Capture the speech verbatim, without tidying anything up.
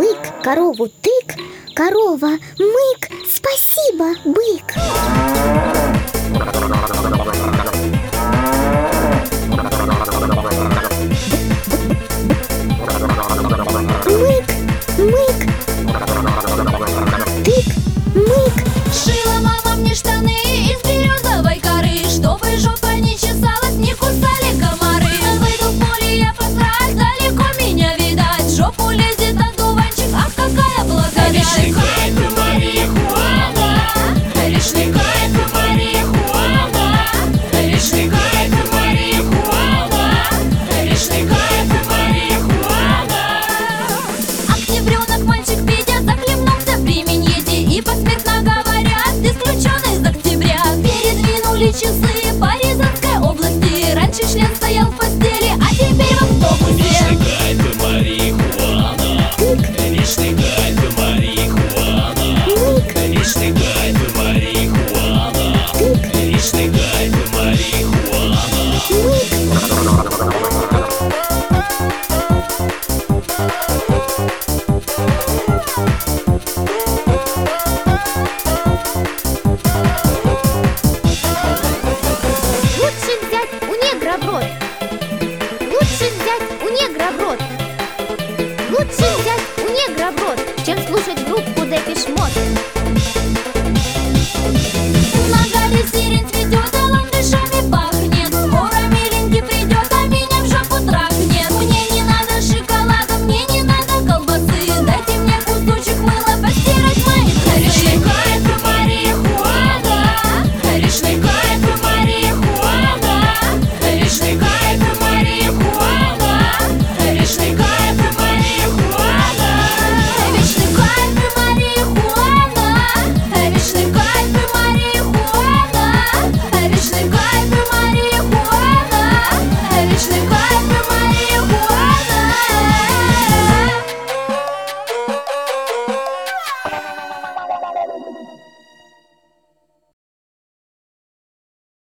бык корову тык, корова мык, спасибо, бык. Мык, мык, тык, мык. Шила мама мне штаны из березовой коры, чтобы жопа не чесалась, не кусали комары. Выйду в поле я посрать, далеко меня видать. Жопу лезет одуванчик, ах, какая благодать. Личный кайф и марихуана, личный кайф и марихуана, личный кайф и марихуана, личный кайф и марихуана. Октябренок, мальчик Петя, захлебнулся при миньете и посмертно говорят, исключен из октября. Передвинули часы по Рязанской области. Раньше член стоял в постели, а теперь в автобусе. Личный кайф и марихуана, личный кайф и марихуана, личный кайф и марихуана, личный кайф и марихуана. Лучше взять у негра в рот. Лучше взять у негра в рот. Лучше взять у негра в рот, чем слушать группу Депеш Мод.